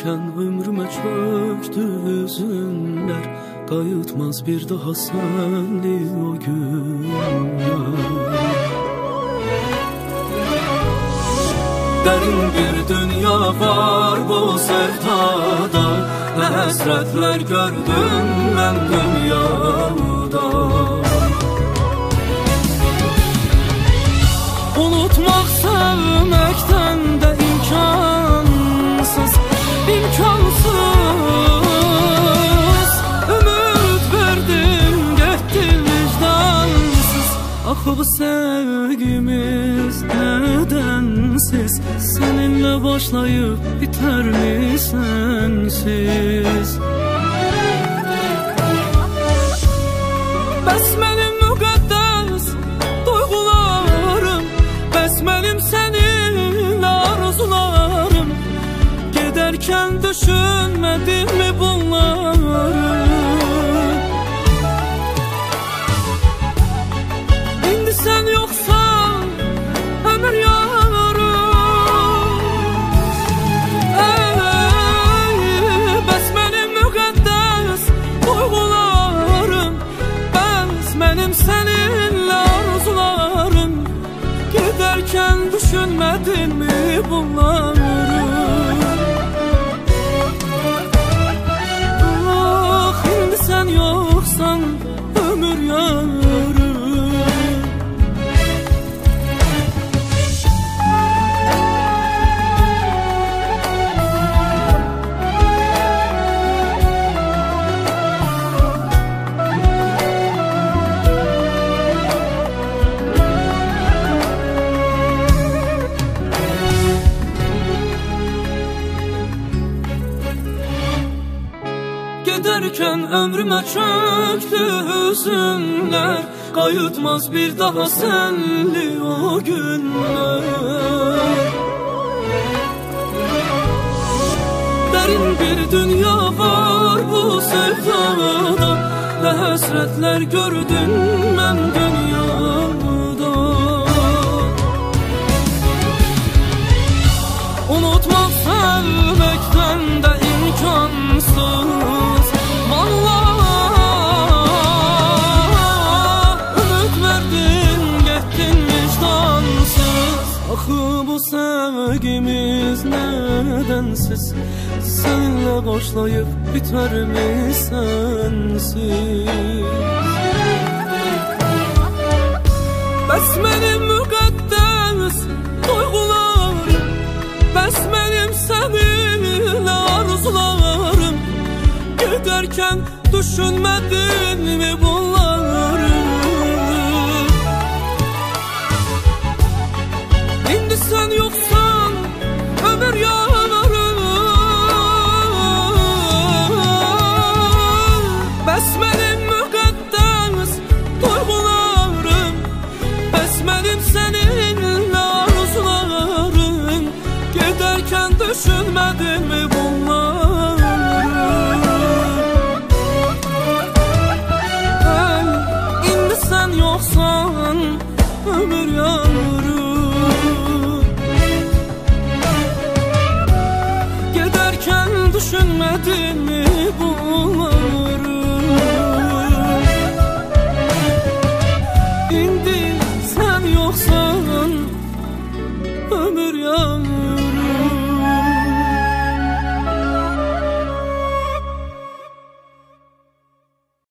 Giderken ömrüme çöktü hüzünler, kayıtmaz bir daha senli o günler. Derin bir dünya var bu sevdada, ne hasretler gördüm ben dünyada. Unutmak sevmekten de imkansız, imkansız. Ümit verdim gitti vicdansız. Ah bu sevgimiz nedensiz, seninle başlayıp biter mi sensiz? Besmelim mukaddes duygularım, besmelim seninle arzularım. Giderken düşünmedim mi bunları? Şimdi sen yoksan ömür yarım. Besmelim mukaddes duygularım, besmelim seninle arzularım. Giderken düşünmedin mi bunları? Ah şimdi sen yoksan ömür yarım. Giderken ömrüme çöktü hüzünler, kayıtmaz bir daha senli o günler. Derin bir dünya var bu sevdada, ne hasretler gördüm ben dünyada. Unutmak sevmekten de imkansız. Ah bu sevgimiz nedensiz, seninle başlayıp biter mi sensiz? Besmelim mukaddes duygularım, besmelim seninle arzularım. Giderken düşünmedin mi bunları? Şimdi sen yoksan ömür yanarım. Besmelim mukaddes duygularım, besmelim seninle arzularım. Giderken düşünmedin mi bunları? Şimdi sen yoksan ömür yanarım. Düşünmedin mi bunları? Şimdi sen yoksan ömür yanarım.